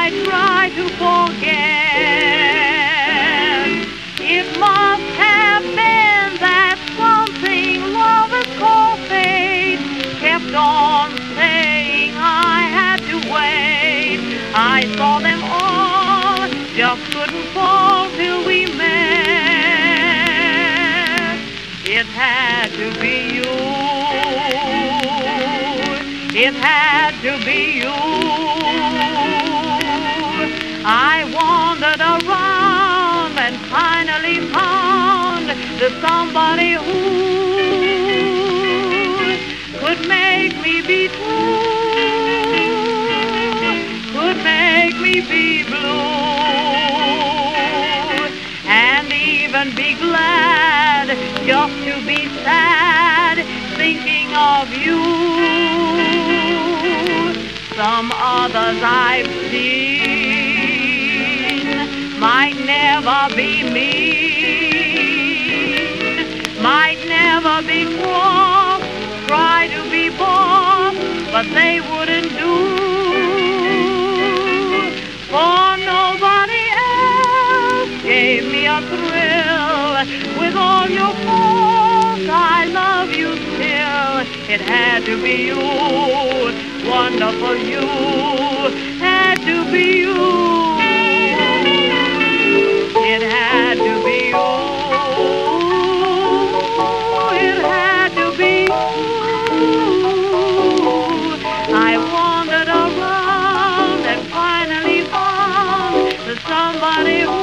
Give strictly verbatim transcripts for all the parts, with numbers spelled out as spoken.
I try to forget. It must have been that something lovers call fate kept on saying I had to wait. I saw them all, just couldn't fall till we met. It had to be you. It had to be you. I wandered around and finally found the somebody who could make me be true, could make me be blue, and even be glad just to be sad thinking of you. Some others I've seen might never be mean, might never be cross, try to be boss, but they wouldn't do. For nobody else gave me a thrill. With all your faults, I love you still. It had to be you, wonderful you, had to be you. It had to be you. It had to be you. I wandered around and finally found the somebody who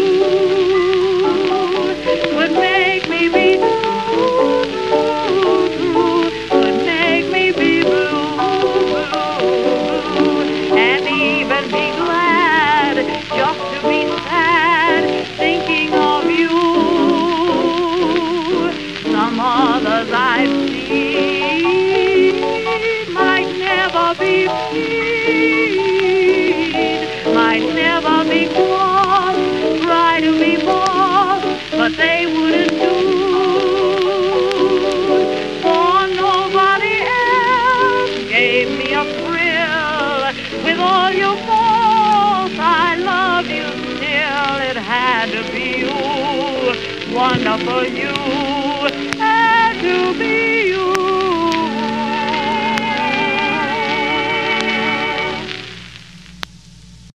would make me be true, would make me be blue, and even be glad just to be sad thinking of you. Some others I've seen might never be mean, might never be cross, try to be boss, but they wouldn't do. For nobody else gave me a thrill. With all your faults, I love you still. It had to be you, wonderful you.